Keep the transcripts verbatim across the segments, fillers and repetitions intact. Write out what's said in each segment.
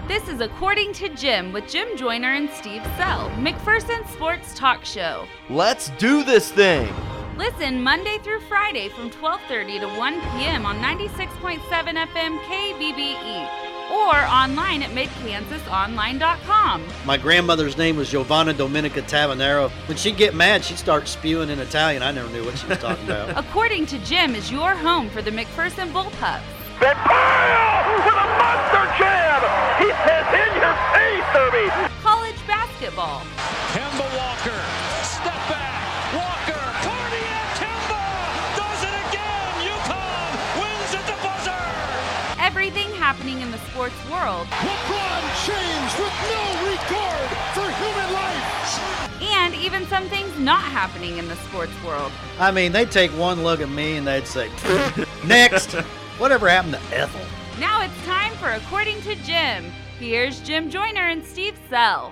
This is According to Jim with Jim Joyner and Steve Sell, McPherson's sports talk show. Let's do this thing! Listen Monday through Friday from twelve thirty to one p.m. on ninety-six point seven F M K B B E or online at mid kansas online dot com. My grandmother's name was Giovanna Domenica Tavanero. When she'd get mad, she'd start spewing in Italian. I never knew what she was talking about. According to Jim is your home for the McPherson Bullpups. Vampire with a monster jam! He says in your face, Derby! College basketball. Kemba Walker, step back, Walker, Cardiac Kemba does it again! UConn wins at the buzzer! Everything happening in the sports world. LeBron James with no regard for human life! And even some things not happening in the sports world. I mean, they'd take one look at me and they'd say, next! Whatever happened to Ethel? Now it's time for According to Jim. Here's Jim Joyner and Steve Sell.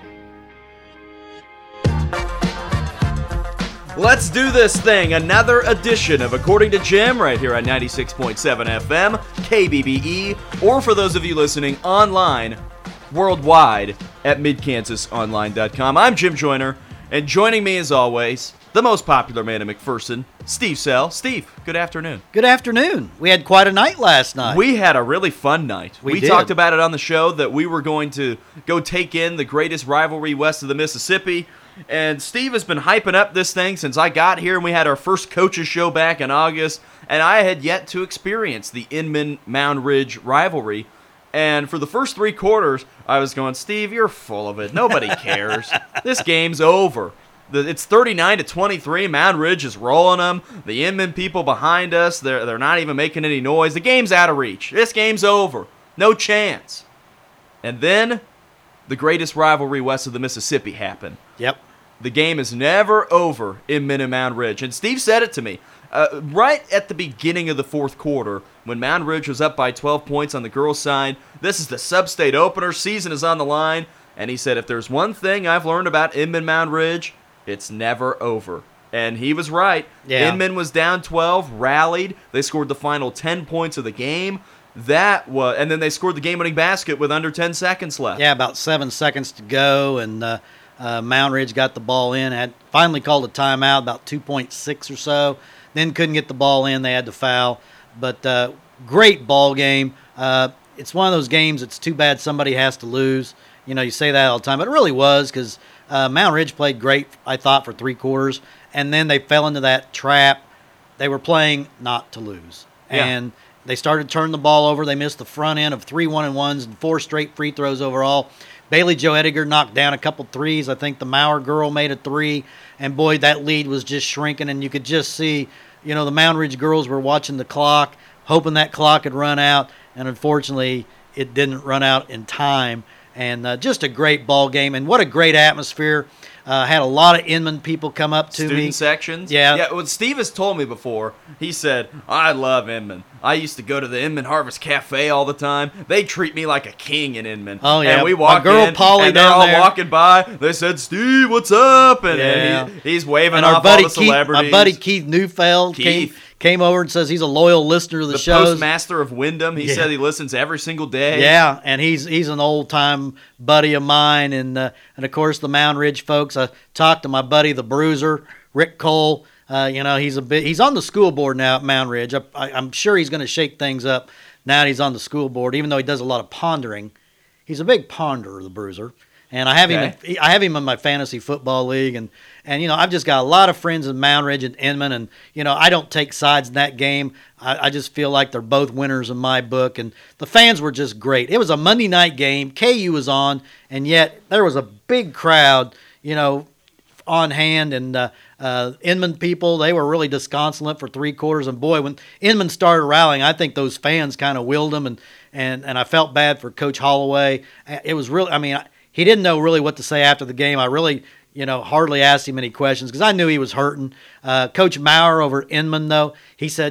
Let's do this thing. Another edition of According to Jim right here at ninety-six point seven F M, K B B E, or for those of you listening online, worldwide at mid kansas online dot com. I'm Jim Joyner, and joining me as always, the most popular man in McPherson, Steve Sell. Steve, good afternoon. Good afternoon. We had quite a night last night. We had a really fun night. We we did. talked about it on the show that we were going to go take in the greatest rivalry west of the Mississippi. And Steve has been hyping up this thing since I got here, and we had our first coaches show back in August. And I had yet to experience the Inman-Mound Ridge rivalry. And for the first three quarters, I was going, Steve, you're full of it. Nobody cares. This game's over. It's thirty-nine to twenty-three. Mound Ridge is rolling them. The Inman people behind us, they're, they're not even making any noise. The game's out of reach. This game's over. No chance. And then the greatest rivalry west of the Mississippi happened. Yep. The game is never over in Min and Mound Ridge. And Steve said it to me. Uh, right at the beginning of the fourth quarter, when Mound Ridge was up by twelve points on the girls' side, this is the sub-state opener. Season is on the line. And he said, if there's one thing I've learned about Inman Mound Ridge, it's never over. And he was right. Yeah. Inman was down twelve, rallied. They scored the final ten points of the game. That was, and then they scored the game-winning basket with under ten seconds left. Yeah, about seven seconds to go, and uh, uh, Mound Ridge got the ball in. Had finally called a timeout, about two point six or so. Then couldn't get the ball in. They had to foul. But uh, great ball game. Uh, it's one of those games. It's too bad somebody has to lose. You know, you say that all the time, but it really was because uh, Mound Ridge played great, I thought, for three quarters, and then they fell into that trap. They were playing not to lose, Yeah. and they started turning the ball over. They missed the front end of three one-and-ones and four straight free throws overall. Bailey Jo Ediger knocked down a couple threes. I think the Maurer girl made a three, and boy, that lead was just shrinking, and you could just see, you know, the Mound Ridge girls were watching the clock, hoping that clock had run out, and unfortunately, it didn't run out in time. And uh, just a great ball game, and what a great atmosphere. Uh, had a lot of Inman people come up to Student me. sections. Yeah. Yeah, what Steve has told me before, he said, I love Inman. I used to go to the Inman Harvest Cafe all the time. They treat me like a king in Inman. Oh, yeah. And we My walk girl in, Polly and they're down all there. walking by. They said, Steve, what's up? And, Yeah. and he, he's waving And off our buddy all the Keith, celebrities. my buddy Keith Neufeld came, Keith. came over and says he's a loyal listener to the, the shows. postmaster of Wyndham. He Yeah. said he listens every single day. Yeah, and he's he's an old time buddy of mine, and uh, and of course the Mound Ridge folks. I talked to my buddy the Bruiser, Rick Cole. Uh, you know, he's a bit he's on the school board now at Mound Ridge. I, I, I'm sure he's going to shake things up now that he's on the school board. Even though he does a lot of pondering, he's a big ponderer, the Bruiser. And I have him. Okay. In, I have him in my fantasy football league, and and you know I've just got a lot of friends in Mound Ridge and Inman, and you know I don't take sides in that game. I, I just feel like they're both winners in my book, and the fans were just great. It was a Monday night game. K U was on, and yet there was a big crowd, you know, on hand, and uh, uh, Inman people, they were really disconsolate for three quarters. And boy, when Inman started rallying, I think those fans kind of willed them, and and and I felt bad for Coach Holloway. It was really, I mean. I, He didn't know really what to say after the game. I really, you know, hardly asked him any questions because I knew he was hurting. Uh, Coach Maurer over at Inman, though, he said,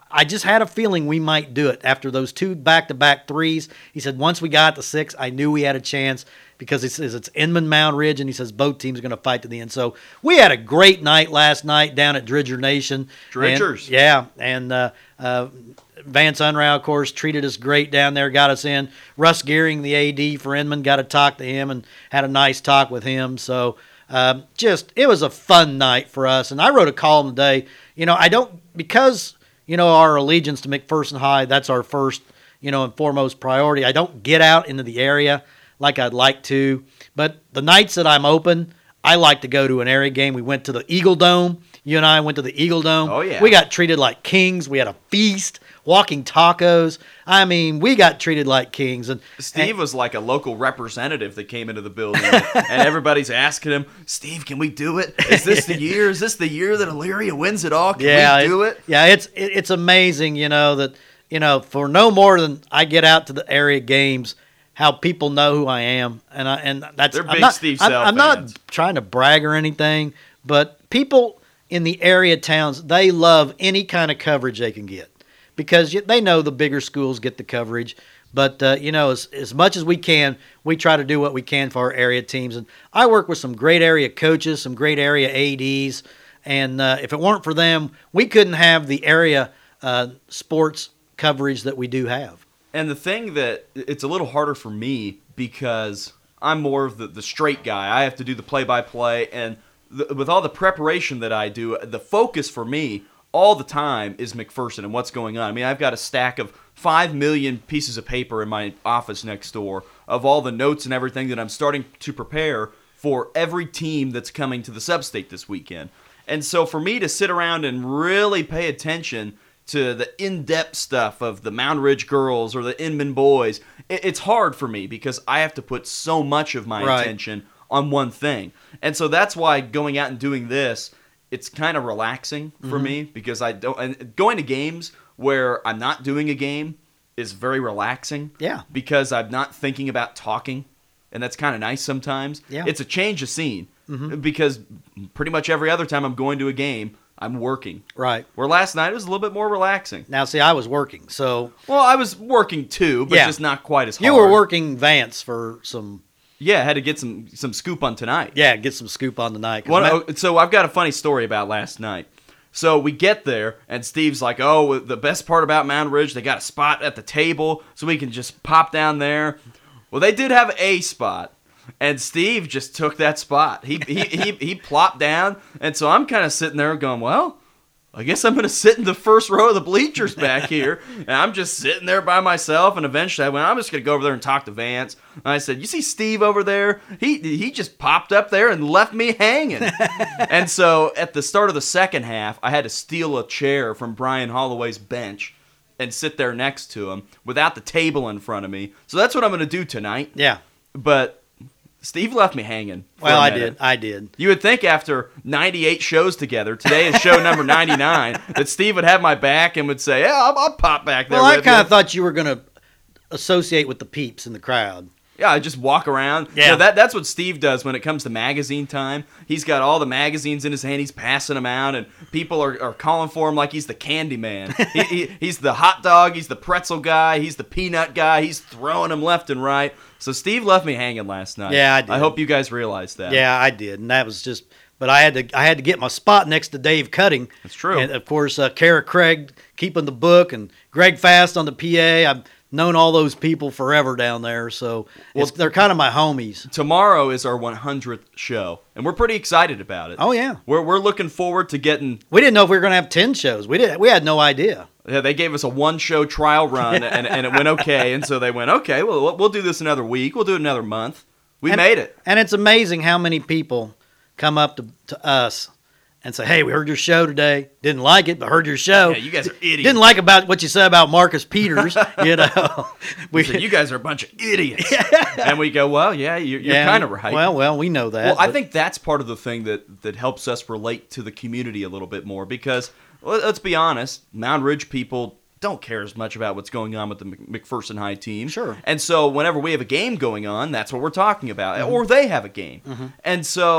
I just had a feeling we might do it after those two back-to-back threes. He said once we got to six, I knew we had a chance because he says it's Inman Mound Ridge, and he says both teams are going to fight to the end. So we had a great night last night down at Dridger Nation. Dridgers. And, yeah, and uh, uh, Vance Unrau, of course, treated us great down there, got us in. Russ Gearing, the A D for Inman, got to talk to him and had a nice talk with him. So um, just it was a fun night for us. And I wrote a column today. You know, I don't – because – you know, our allegiance to McPherson High, that's our first, you know, and foremost priority. I don't get out into the area like I'd like to, but the nights that I'm open, I like to go to an area game. We went to the Eagle Dome. You and I went to the Eagle Dome. Oh, yeah. We got treated like kings. We had a feast, walking tacos. I mean, we got treated like kings. And Steve and, was like a local representative that came into the building, and everybody's asking him, Steve, can we do it? Is this the year? Is this the year that Elyria wins it all? Can yeah, we do it? Yeah, it's it, it's amazing, you know, that, you know, for no more than I get out to the area games, how people know who I am. And I and that's They're I'm big not, Steve I'm, Sell I'm fans. not trying to brag or anything, but people in the area towns, they love any kind of coverage they can get because they know the bigger schools get the coverage. But, uh, you know, as, as much as we can, we try to do what we can for our area teams. And I work with some great area coaches, some great area A Ds. And uh, if it weren't for them, we couldn't have the area uh, sports coverage that we do have. And the thing that it's a little harder for me because I'm more of the, the straight guy. I have to do the play-by-play. And the, with all the preparation that I do, the focus for me all the time is McPherson and what's going on. I mean, I've got a stack of five million pieces of paper in my office next door of all the notes and everything that I'm starting to prepare for every team that's coming to the sub-state this weekend. And so for me to sit around and really pay attention to the in-depth stuff of the Mound Ridge girls or the Inman boys, it, it's hard for me because I have to put so much of my Right. attention on one thing. And so that's why going out and doing this, it's kind of relaxing for Mm-hmm. me because I don't. And going to games where I'm not doing a game is very relaxing. Yeah. Because I'm not thinking about talking, and that's kind of nice sometimes. Yeah. It's a change of scene Mm-hmm. because pretty much every other time I'm going to a game, I'm working. Right. Where last night it was a little bit more relaxing. Now, see, I was working, so Well, I was working too, but Yeah. just not quite as hard. you were working Vance for some, Yeah, I had to get some some scoop on tonight. yeah, get some scoop on the night. 'Cause One, Ma- oh, so I've got a funny story about last night. So we get there, and Steve's like, oh, the best part about Mound Ridge, they got a spot at the table, so we can just pop down there. Well, they did have a spot, and Steve just took that spot. He he he, he plopped down, and so I'm kind of sitting there going, well, I guess I'm going to sit in the first row of the bleachers back here. And I'm just sitting there by myself. And eventually I went, I'm just going to go over there and talk to Vance. And I said, you see Steve over there? He he just popped up there and left me hanging. And so at the start of the second half, I had to steal a chair from Brian Holloway's bench and sit there next to him without the table in front of me. So that's what I'm going to do tonight. yeah. But Steve left me hanging. for Well, a I minute. did. I did. You would think after ninety-eight shows together, today is show number ninety-nine, that Steve would have my back and would say, yeah, I'll, I'll pop back there Well, I with kind you. of thought you were going to associate with the peeps in the crowd. Yeah, I just walk around. Yeah. You know, that, that's what Steve does when it comes to magazine time. He's got all the magazines in his hand. He's passing them out, and people are, are calling for him like he's the candy man. he, he, he's the hot dog. He's the pretzel guy. He's the peanut guy. He's throwing them left and right. So Steve left me hanging last night. Yeah, I did. I hope you guys realized that. Yeah, I did, and that was just. But I had to. I had to get my spot next to Dave Cutting. That's true. And of course, uh, Kara Craig keeping the book, and Greg Fast on the P A. I've known all those people forever down there, so it's, they're kind of my homies. Tomorrow is our one hundredth show, and we're pretty excited about it. Oh yeah, We're we're looking forward to getting. we didn't know if we were going to have ten shows. We did. We had no idea. Yeah, they gave us a one show trial run, and, and it went okay. And so they went, okay, well we'll- we'll do this another week. We'll do it another month. We And- made it. And it's amazing how many people come up to, to us and say, "Hey, we heard your show today. Didn't like it, but heard your show. Yeah, you guys are idiots. Didn't like about what you said about Marcus Peters. You know, we So you guys are a bunch of idiots. And we go, well, yeah, you're, you're yeah, kind of right. Well, well, we know that. Well, I but- think that's part of the thing that, that helps us relate to the community a little bit more because, well, let's be honest, Mound Ridge people don't care as much about what's going on with the Mc- McPherson High team. Sure. And so whenever we have a game going on, that's what we're talking about. Mm-hmm. Or they have a game. And so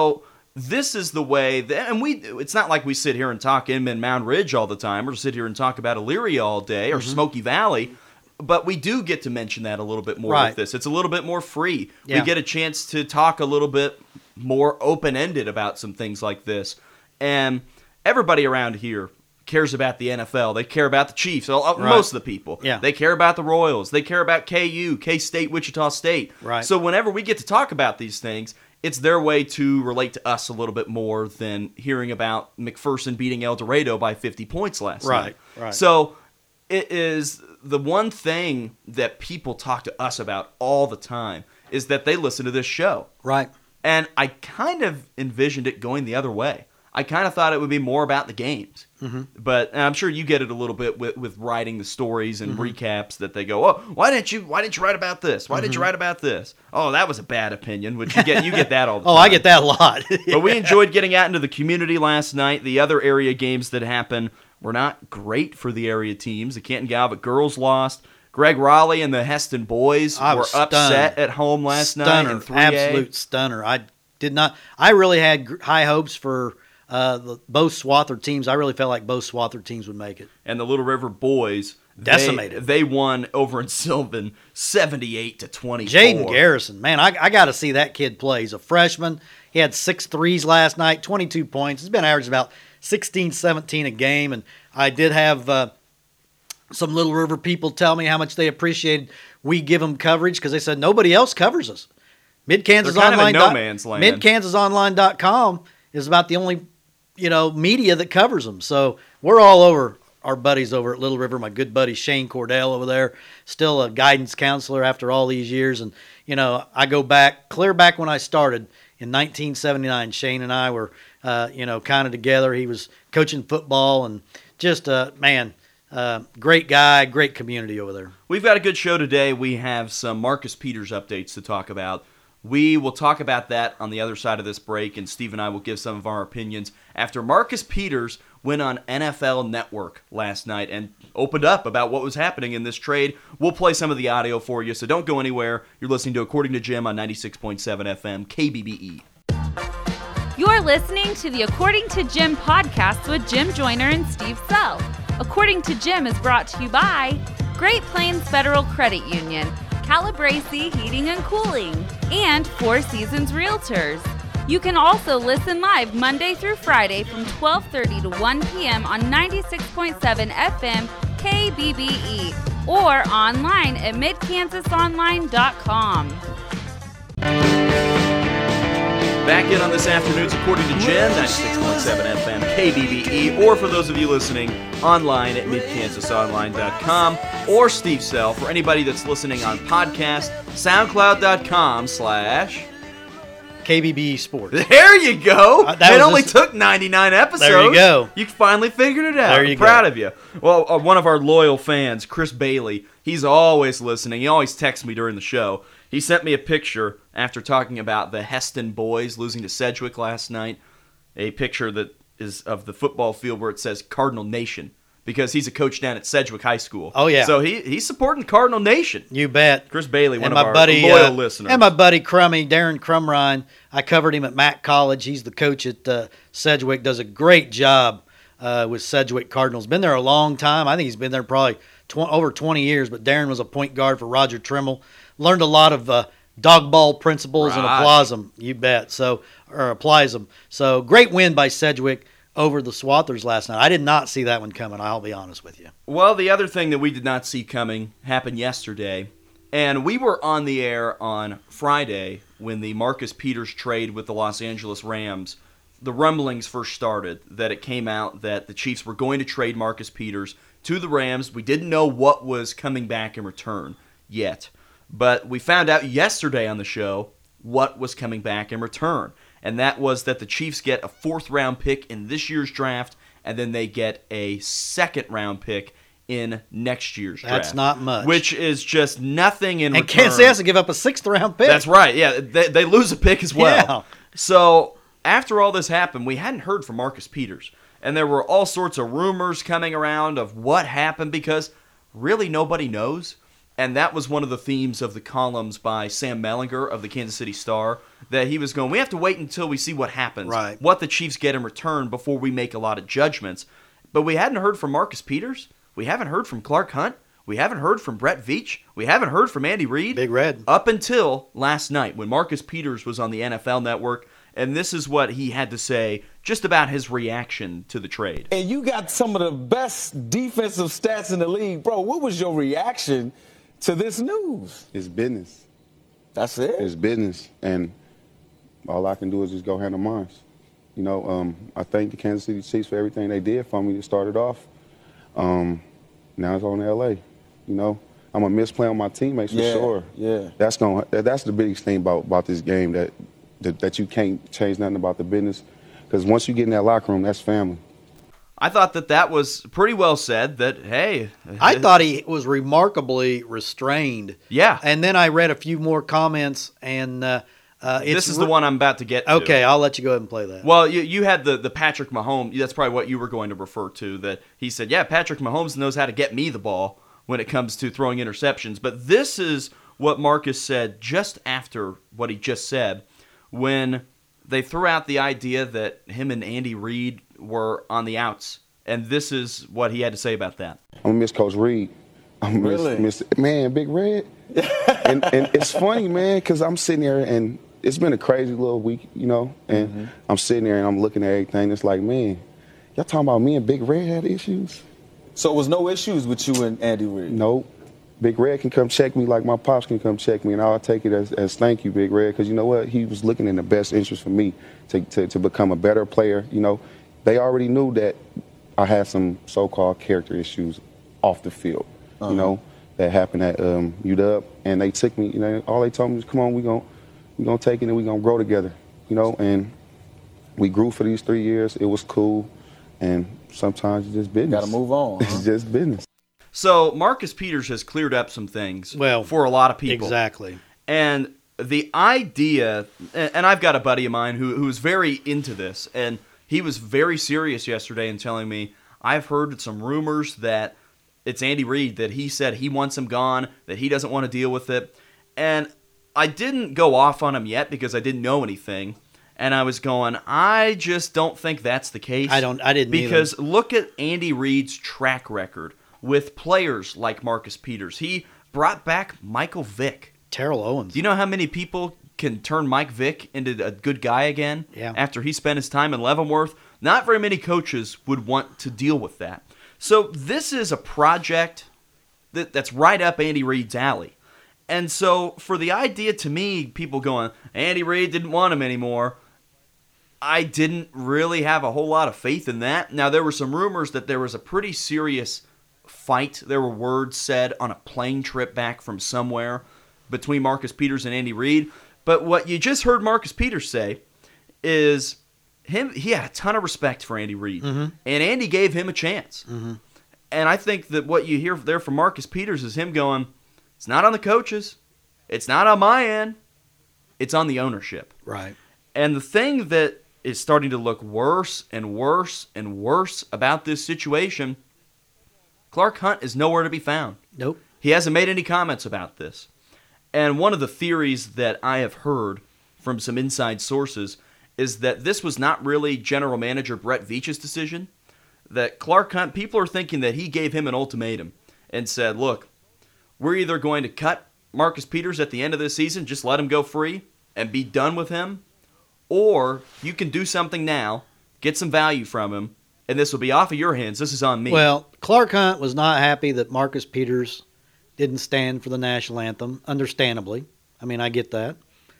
this is the way that, and we, it's not like we sit here and talk Inman Mound Ridge all the time, or sit here and talk about Elyria all day, or mm-hmm. Smoky Valley, but we do get to mention that a little bit more right. with this. It's a little bit more free. Yeah. We get a chance to talk a little bit more open-ended about some things like this. And everybody around here cares about the N F L. They care about the Chiefs. Right. Most of the people. Yeah. They care about the Royals. They care about K U, K-State, Wichita State. Right. So whenever we get to talk about these things, it's their way to relate to us a little bit more than hearing about McPherson beating El Dorado by fifty points last right. night. Right. So it is the one thing that people talk to us about all the time is that they listen to this show. Right. And I kind of envisioned it going the other way. I kind of thought it would be more about the games. Mm-hmm. But and I'm sure you get it a little bit with, with writing the stories and mm-hmm. recaps that they go, oh, why didn't you why didn't you write about this? Why mm-hmm. did you write about this? Oh, that was a bad opinion, which you get you get that all the oh, time. I get that a lot. But we enjoyed getting out into the community last night. The other area games that happened were not great for the area teams. The Canton Galva girls lost. Greg Raleigh and the Heston boys I were was upset at home last stunner, night in three A. Absolute stunner. I did not. I really had gr- high hopes for uh, the, both Swathard teams. I really felt like both Swathard teams would make it. And the Little River boys decimated. They, they won over in Sylvan, seventy-eight to twenty-four. Jaden Garrison, man, I, I got to see that kid play. He's a freshman. He had six threes last night, twenty-two points. He's been averaging about sixteen, seventeen a game. And I did have uh, some Little River people tell me how much they appreciated we give them coverage because they said nobody else covers us. Mid Kansas They're kind Online. of in no man's land. Mid Kansas Online dot com is about the only, you know, media that covers them. So we're all over our buddies over at Little River. My good buddy Shane Cordell over there, still a guidance counselor after all these years. And, you know, I go back, clear back when I started in nineteen seventy-nine. Shane and I were, uh, you know, kind of together. He was coaching football and just, uh, man, uh, great guy, great community over there. We've got a good show today. We have some Marcus Peters updates to talk about. We will talk about that on the other side of this break, and Steve and I will give some of our opinions after Marcus Peters went on N F L Network last night and opened up about what was happening in this trade. We'll play some of the audio for you, so don't go anywhere. You're listening to According to Jim on ninety-six point seven F M, K B B E. You're listening to the According to Jim podcast with Jim Joyner and Steve Sell. According to Jim is brought to you by Great Plains Federal Credit Union, Calabrese Heating and Cooling, and Four Seasons Realtors. You can also listen live Monday through Friday from twelve thirty to one p.m. on ninety-six point seven F M K B B E or online at mid kansas online dot com. Back in on this afternoon's According to Jim, ninety-six point seven F M K B B E, or for those of you listening online at mid kansas online dot com, or Steve Sell for anybody that's listening on podcast, soundcloud.com slash K B B E Sports. There you go. Uh, that it was only just, took ninety-nine episodes. There you go. You finally figured it out. There you I'm proud go. of you. Well, uh, one of our loyal fans, Chris Bailey, he's always listening. He always texts me during the show. He sent me a picture after talking about the Heston boys losing to Sedgwick last night, a picture that is of the football field where it says Cardinal Nation, because he's a coach down at Sedgwick High School. Oh, yeah. So he he's supporting Cardinal Nation. You bet. Chris Bailey, one and of my our buddy, loyal uh, listeners. And my buddy Crummy, Darren Crumrine. I covered him at Mack College. He's the coach at uh, Sedgwick. Does a great job uh, with Sedgwick Cardinals. Been there a long time. I think he's been there probably tw- over twenty years. But Darren was a point guard for Roger Trimmel. Learned a lot of uh, dog ball principles right. and applies them. You bet. So or applies them. So great win by Sedgwick over the Swathers last night. I did not see that one coming. I'll be honest with you. Well, the other thing that we did not see coming happened yesterday, and we were on the air on Friday when the Marcus Peters trade with the Los Angeles Rams, the rumblings first started, that it came out that the Chiefs were going to trade Marcus Peters to the Rams. We didn't know what was coming back in return yet, but we found out yesterday on the show what was coming back in return, and that was that the Chiefs get a fourth-round pick in this year's draft, and then they get a second-round pick in next year's draft. That's not much. Which is just nothing in and return. Kansas has to give up a sixth-round pick. That's right, yeah. They, they lose a pick as well. Yeah. So after all this happened, we hadn't heard from Marcus Peters, and there were all sorts of rumors coming around of what happened because really nobody knows. And that was one of the themes of the columns by Sam Mellinger of the Kansas City Star, that he was going, we have to wait until we see what happens, Right. what the Chiefs get in return before we make a lot of judgments. But we hadn't heard from Marcus Peters. We haven't heard from Clark Hunt. We haven't heard from Brett Veach. We haven't heard from Andy Reid. Big Red. Up until last night when Marcus Peters was on the N F L Network, and this is what he had to say just about his reaction to the trade. And you got some of the best defensive stats in the league. Bro, what was your reaction to this news? It's business. That's it? It's business. And all I can do is just go handle mine. You know, um, I thank the Kansas City Chiefs for everything they did for me to start it off. Um, now it's on to L A. You know, I'm going to miss playing with my teammates for Yeah, sure. yeah. That's going. That's the biggest thing about, about this game, that, that that you can't change nothing about the business. Because once you get in that locker room, that's family. I thought that that was pretty well said, that, hey. I thought he was remarkably restrained. Yeah. And then I read a few more comments, and uh, uh, it's This is the one I'm about to get to. Okay, I'll let you go ahead and play that. Well, you, you had the, the Patrick Mahomes. That's probably what you were going to refer to, that he said, yeah, Patrick Mahomes knows how to get me the ball when it comes to throwing interceptions. But this is what Marcus said just after what he just said, when they threw out the idea that him and Andy Reid were on the outs. And this is what he had to say about that. I'm going to miss Coach Reid. I'm miss, Really? miss, man, Big Red. and, and it's funny, man, because I'm sitting there, and it's been a crazy little week, you know, and mm-hmm. I'm sitting there and I'm looking at everything. It's like, man, y'all talking about me and Big Red had issues? So it was no issues with you and Andy Reid? Nope. Big Red can come check me like my pops can come check me, and I'll take it as, as thank you, Big Red, because you know what? He was looking in the best interest for me to, to, to become a better player. You know, they already knew that I had some so-called character issues off the field, uh-huh. you know, that happened at um, U W, and they took me, you know, all they told me was, come on, we're going we gonna take it and we're going to grow together, you know, and we grew for these three years. It was cool, and sometimes it's just business. Got to move on. Huh? It's just business. So Marcus Peters has cleared up some things well, for a lot of people. Exactly. And the idea, and I've got a buddy of mine who who's very into this, and he was very serious yesterday in telling me, I've heard some rumors that it's Andy Reid, that he said he wants him gone, that he doesn't want to deal with it. And I didn't go off on him yet because I didn't know anything. And I was going, I just don't think that's the case. I don't. I didn't Because either. Look at Andy Reid's track record with players like Marcus Peters. He brought back Michael Vick. Terrell Owens. Do you know how many people can turn Mike Vick into a good guy again yeah. after he spent his time in Leavenworth? Not very many coaches would want to deal with that. So this is a project that, that's right up Andy Reid's alley. And so for the idea to me, people going, Andy Reid didn't want him anymore, I didn't really have a whole lot of faith in that. Now, there were some rumors that there was a pretty serious fight. There were words said on a plane trip back from somewhere between Marcus Peters and Andy Reid. But what you just heard Marcus Peters say is him. He had a ton of respect for Andy Reid, mm-hmm. and Andy gave him a chance. Mm-hmm. And I think that what you hear there from Marcus Peters is him going, it's not on the coaches. It's not on my end. It's on the ownership. Right. And the thing that is starting to look worse and worse and worse about this situation, Clark Hunt is nowhere to be found. Nope. He hasn't made any comments about this. And one of the theories that I have heard from some inside sources is that this was not really General Manager Brett Veach's decision. That Clark Hunt, people are thinking that he gave him an ultimatum and said, look, we're either going to cut Marcus Peters at the end of this season, just let him go free and be done with him, or you can do something now, get some value from him, and this will be off of your hands. This is on me. Well, Clark Hunt was not happy that Marcus Peters didn't stand for the national anthem, understandably. I mean, I get that.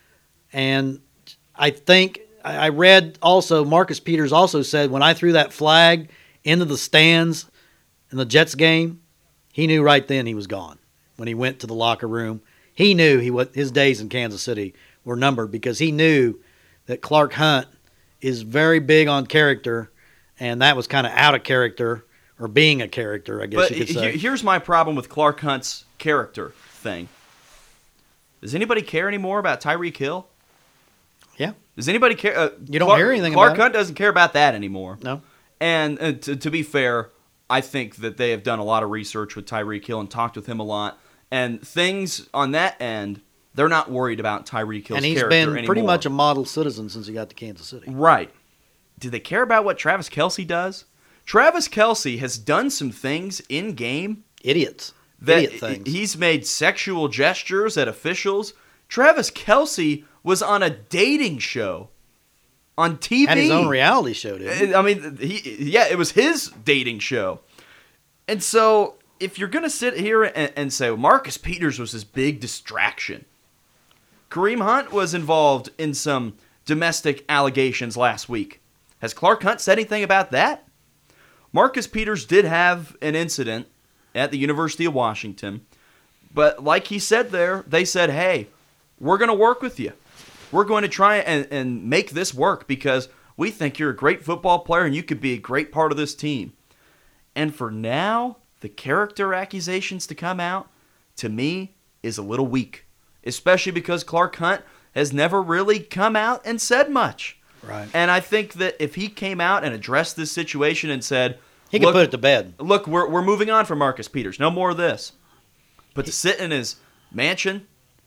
And I think, I read also, Marcus Peters also said, when I threw that flag into the stands in the Jets game, he knew right then he was gone. When he went to the locker room, he knew he what his days in Kansas City were numbered, because he knew that Clark Hunt is very big on character, and that was kind of out of character, or being a character, I guess but you could say. He, here's my problem with Clark Hunt's character thing. Does anybody care anymore about Tyreek Hill? Yeah. Does anybody care? Uh, you don't Clark, hear anything Clark about it. Hunt doesn't care about that anymore. No. And uh, to, to be fair, I think that they have done a lot of research with Tyreek Hill and talked with him a lot. And things on that end, they're not worried about Tyreek Hill's And he's character been anymore. pretty much a model citizen since he got to Kansas City. Right. Do they care about what Travis Kelce does? Travis Kelce has done some things in game. Idiots. That Idiot things. He's made sexual gestures at officials. Travis Kelce was on a dating show on T V. Had his own reality show, didn't he? I mean, he, yeah, it was his dating show. And so, if you're going to sit here and, and say, well, Marcus Peters was this big distraction. Kareem Hunt was involved in some domestic allegations last week. Has Clark Hunt said anything about that? Marcus Peters did have an incident at the University of Washington. But like he said there, they said, hey, we're going to work with you. We're going to try and, and make this work because we think you're a great football player and you could be a great part of this team. And for now, the character accusations to come out, to me, is a little weak. Especially because Clark Hunt has never really come out and said much. Right. And I think that if he came out and addressed this situation and said, He could put it to bed. Look, we're we're moving on from Marcus Peters. No more of this. But to sit in his mansion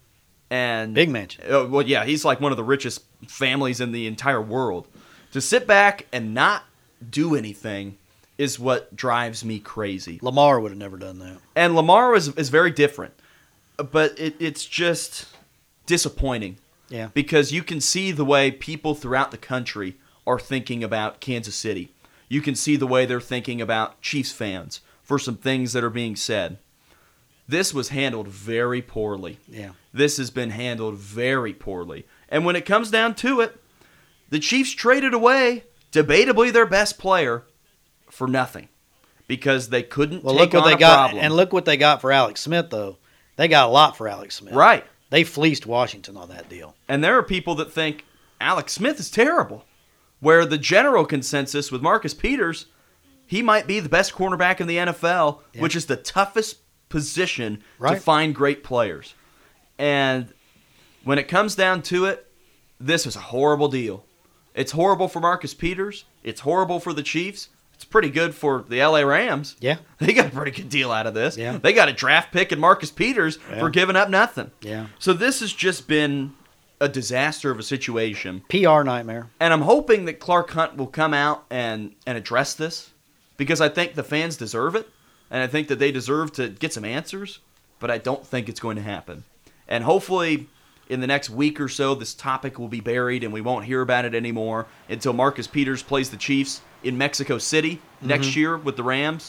and Big mansion. Uh, well, yeah, he's like one of the richest families in the entire world. To sit back and not do anything is what drives me crazy. Lamar would have never done that. And Lamar is is very different, but it, it's just disappointing. Yeah. Because you can see the way people throughout the country are thinking about Kansas City. You can see the way they're thinking about Chiefs fans for some things that are being said. This was handled very poorly. Yeah. This has been handled very poorly. And when it comes down to it, the Chiefs traded away, debatably their best player, for nothing. Because they couldn't Well, take look what on they a got, problem. and look what they got for Alex Smith, though. They got a lot for Alex Smith. Right. They fleeced Washington on that deal. And there are people that think Alex Smith is terrible. Where the general consensus with Marcus Peters, he might be the best cornerback in the N F L, Yeah. which is the toughest position Right. to find great players. And when it comes down to it, this was a horrible deal. It's horrible for Marcus Peters. It's horrible for the Chiefs. It's pretty good for the L A Rams. Yeah. They got a pretty good deal out of this. Yeah. They got a draft pick in Marcus Peters Yeah. for giving up nothing. Yeah. So this has just been a disaster of a situation. P R nightmare. And I'm hoping that Clark Hunt will come out and, and address this because I think the fans deserve it. And I think that they deserve to get some answers. But I don't think it's going to happen. And hopefully in the next week or so, this topic will be buried and we won't hear about it anymore until Marcus Peters plays the Chiefs in Mexico City next year with the Rams.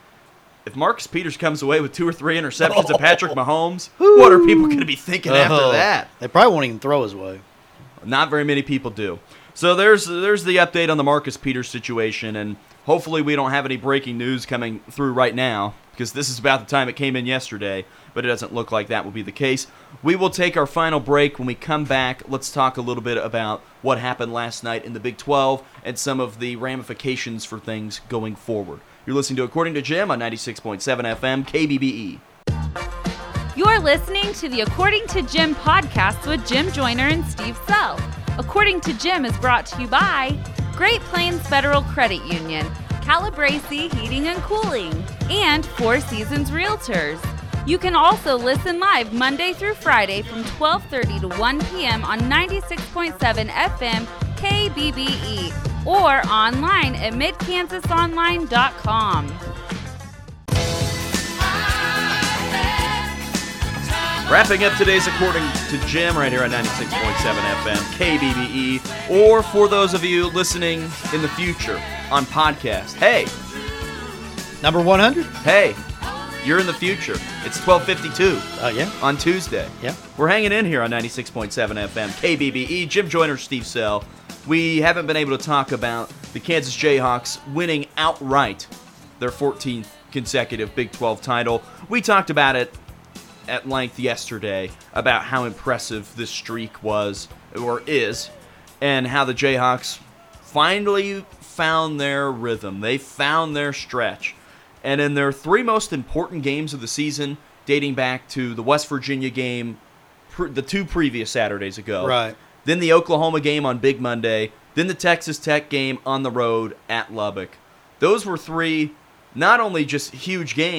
If Marcus Peters comes away with two or three interceptions of Patrick Mahomes, what are people going to be thinking after Oh, that? They probably won't even throw his way. Not very many people do. So there's there's the update on the Marcus Peters situation, and hopefully we don't have any breaking news coming through right now, because this is about the time it came in yesterday, but it doesn't look like that will be the case. We will take our final break. When we come back, let's talk a little bit about what happened last night in the Big twelve and some of the ramifications for things going forward. You're listening to According to Jim on ninety-six point seven F M, K B B E. You're listening to the According to Jim podcast with Jim Joyner and Steve Sell. According to Jim is brought to you by Great Plains Federal Credit Union, Calabrese Heating and Cooling, and Four Seasons Realtors. You can also listen live Monday through Friday from twelve thirty to one p.m. on ninety-six point seven F M K B B E or online at mid kansas online dot com. Wrapping up today's According to Jim right here on ninety-six point seven F M, K B B E, or for those of you listening in the future on podcast, hey, Number one hundred? hey, you're in the future. It's twelve fifty-two Oh, yeah. on Tuesday. Yeah. We're hanging in here on ninety-six point seven F M, K B B E, Jim Joyner, Steve Sell. We haven't been able to talk about the Kansas Jayhawks winning outright their fourteenth consecutive Big twelve title. We talked about it at length yesterday about how impressive this streak was, or is, and how the Jayhawks finally found their rhythm. They found their stretch. And in their three most important games of the season, dating back to the West Virginia game pr- the two previous Saturdays ago, Right. then the Oklahoma game on Big Monday, then the Texas Tech game on the road at Lubbock. Those were three not only just huge games,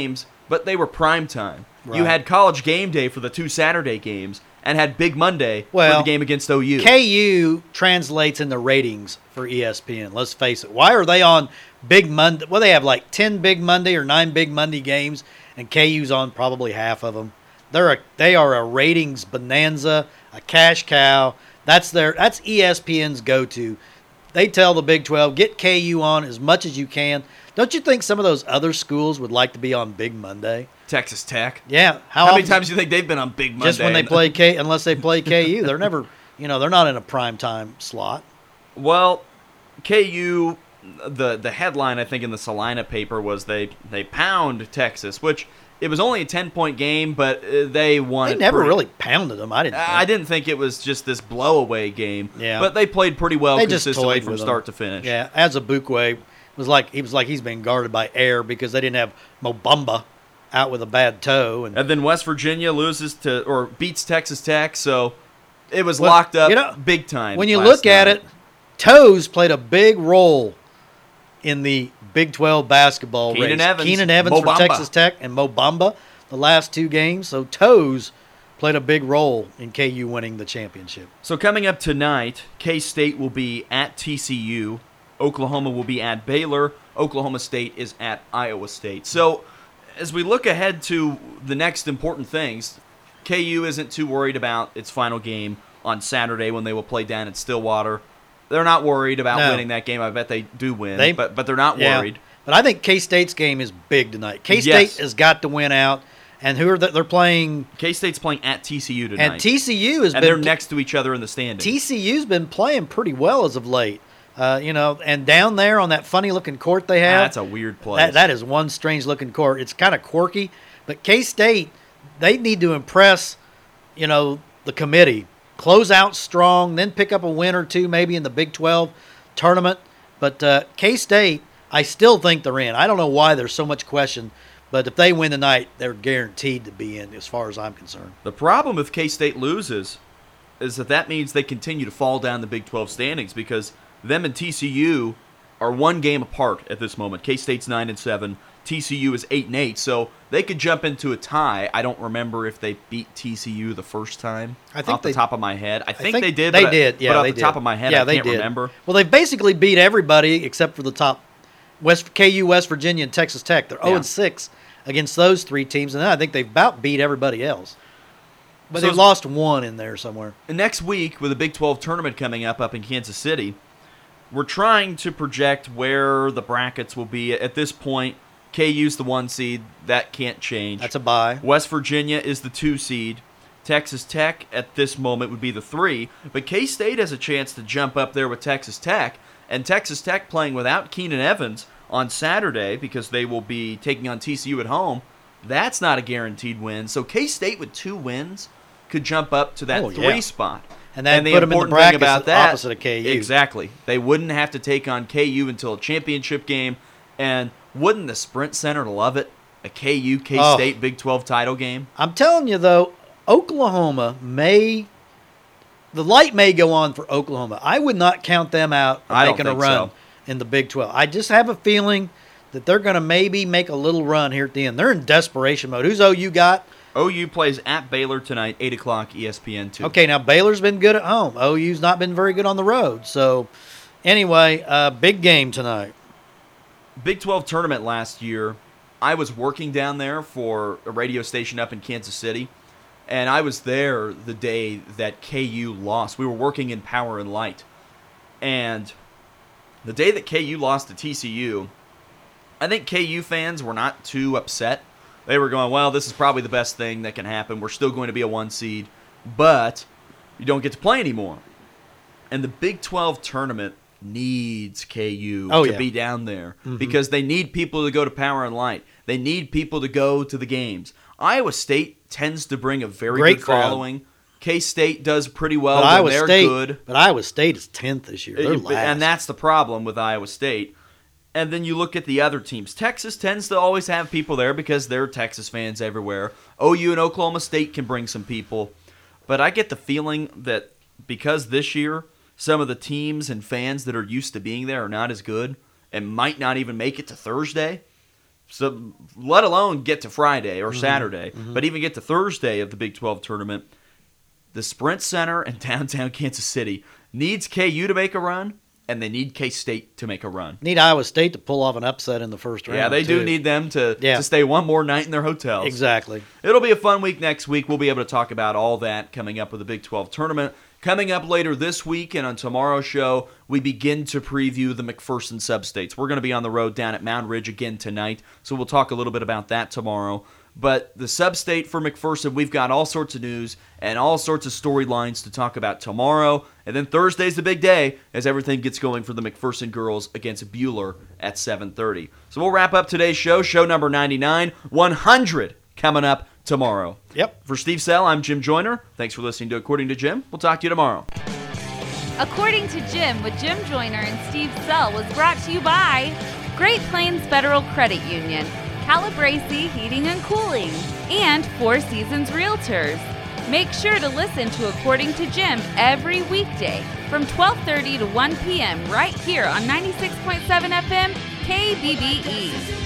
but they were prime time. Right. You had College Game Day for the two Saturday games and had Big Monday Well, for the game against O U. K U translates into ratings for E S P N. Let's face it. Why are they on Big Monday? Well, they have like ten Big Monday or nine Big Monday games, and K U's on probably half of them. They're a, they are a ratings bonanza, a cash cow. That's their that's E S P N's go-to. They tell the Big twelve, get K U on as much as you can. Don't you think some of those other schools would like to be on Big Monday? Texas Tech. Yeah. How, many often- times do you think they've been on Big Monday? Just when they play K, unless they play K U, they're never, you know, they're not in a prime time slot. Well, K U, the the headline I think in the Salina paper was they they pound Texas, which it was only a ten-point game, but uh, they won. They it never pretty- really pounded them. I didn't. Think. I didn't think it was just this blowaway game. Yeah. But they played pretty well They just consistently toyed from with them. start to finish. Yeah, Azabukwe was like he was like he's being guarded by air because they didn't have Mobamba out with a bad toe, and And then West Virginia loses to or beats Texas Tech, so it was Well, locked up you know, big time. when you last look at night. it, toes played a big role in the Big twelve basketball Keenan race. Evans, Keenan Evans Mo for Bamba. Texas Tech and Mobamba the last two games. So toes played a big role in K U winning the championship. So coming up tonight, K-State will be at T C U. Oklahoma will be at Baylor. Oklahoma State is at Iowa State. So as we look ahead to the next important things, K U isn't too worried about its final game on Saturday when they will play down at Stillwater. They're not worried about No. winning that game. I bet they do win, They- but but they're not Yeah. worried. But I think K-State's game is big tonight. K-State Yes. has got to win out. And who are the, they're playing? K-State's playing at T C U tonight. And T C U has and been they're next to each other in the standings. T C U's been playing pretty well as of late. Uh, you know, and down there on that funny looking court they have. That's a weird place. That, that is one strange looking court. It's kind of quirky, but K-State, they need to impress, you know, the committee. Close out strong, then pick up a win or two maybe in the Big twelve tournament. But uh, K-State, I still think they're in. I don't know why there's so much question, but if they win tonight, they're guaranteed to be in as far as I'm concerned. The problem if K-State loses is that that means they continue to fall down the Big twelve standings because them and T C U are one game apart at this moment. K-State's nine and seven, T C U is eight and eight, so they could jump into a tie. I don't remember if they beat T C U the first time. I think off the they- top of my head, I think, I think they did. They but I- did, yeah. But off they the did. top of my head, yeah, I they can't did. remember. Well, they basically beat everybody except for the top West K U, West Virginia, and Texas Tech. They're Yeah. zero and six against those three teams, and then I think they've about beat everybody else. But So- they lost one in there somewhere. And next week, with the Big twelve tournament coming up up in Kansas City, we're trying to project where the brackets will be. At this point, K U's the one seed. That can't change. That's a bye. West Virginia is the two seed. Texas Tech at this moment would be the three. But K-State has a chance to jump up there with Texas Tech. And Texas Tech playing without Keenan Evans on Saturday because they will be taking on T C U at home. That's not a guaranteed win. So K-State with two wins could jump up to that Oh, three yeah. spot. And that the put 'em in the important brackets thing about that, opposite of K U. Exactly. They wouldn't have to take on K U until a championship game. And wouldn't the Sprint Center love it? A K U K-State Oh. Big twelve title game? I'm telling you, though, Oklahoma may – the light may go on for Oklahoma. I would not count them out of I don't making a think run so. in the Big twelve. I just have a feeling that they're going to maybe make a little run here at the end. They're in desperation mode. Who's O U got? O U plays at Baylor tonight, eight o'clock, E S P N two. Okay, now Baylor's been good at home. O U's not been very good on the road. So, anyway, uh, big game tonight. Big twelve tournament last year, I was working down there for a radio station up in Kansas City, and I was there the day that K U lost. We were working in Power and Light. And the day that K U lost to T C U, I think K U fans were not too upset. They were going, well, this is probably the best thing that can happen. We're still going to be a one seed, but you don't get to play anymore. And the Big twelve tournament needs K U Oh, to yeah. be down there because they need people to go to Power and Light. They need people to go to the games. Iowa State tends to bring a very Great good crowd. following. K-State does pretty well But when Iowa they're State, good. but Iowa State is tenth this year. They're Uh, last. And that's the problem with Iowa State. And then you look at the other teams. Texas tends to always have people there because there are Texas fans everywhere. O U and Oklahoma State can bring some people. But I get the feeling that because this year some of the teams and fans that are used to being there are not as good and might not even make it to Thursday, So, let alone get to Friday or Mm-hmm. Saturday, Mm-hmm. but even get to Thursday of the Big twelve tournament. The Sprint Center in downtown Kansas City needs K U to make a run, and they need K-State to make a run. Need Iowa State to pull off an upset in the first round. Yeah, they do too. need them to, Yeah. to stay one more night in their hotels. Exactly. It'll be a fun week next week. We'll be able to talk about all that coming up with the Big twelve tournament. Coming up later this week and on tomorrow's show, we begin to preview the McPherson Substates. We're going to be on the road down at Mound Ridge again tonight, so we'll talk a little bit about that tomorrow. But the Substate for McPherson, we've got all sorts of news and all sorts of storylines to talk about tomorrow. And then Thursday's the big day as everything gets going for the McPherson girls against Bueller at seven thirty. So we'll wrap up today's show, show number ninety-nine, one hundred coming up tomorrow. Yep. For Steve Sell, I'm Jim Joyner. Thanks for listening to According to Jim. We'll talk to you tomorrow. According to Jim with Jim Joyner and Steve Sell was brought to you by Great Plains Federal Credit Union, Calabrese Heating and Cooling, and Four Seasons Realtors. Make sure to listen to According to Jim every weekday from twelve thirty to one p.m. right here on ninety-six point seven F M K B B E.